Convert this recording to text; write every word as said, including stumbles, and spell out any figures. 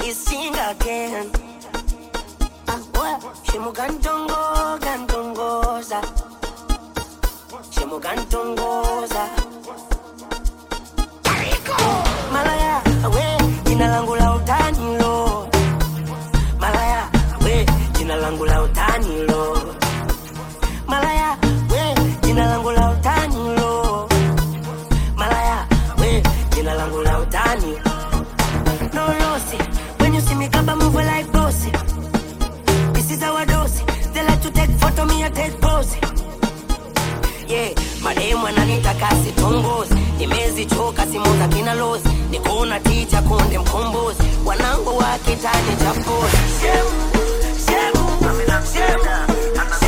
we sing again. Ah, well, Shemu gantongo, gantongoza. Shemu gantongoza. Malaya, we, jina langu la utani lo. Malaya, we, jina langu la utani lo. Malaya, we, jina langu la utani lo. Malaya, we, jina langu la utani. No lossy, when you see me kaba move like bossy. This is our dose. They like to take photo, me I take pose. Yeah, mademu ananita kasi tongozi. Nimezi choka simu za kina lozi. Nikona teacher konde mkombozi. Wanangu wakitani chapozi. Shemu, shemu, shemu,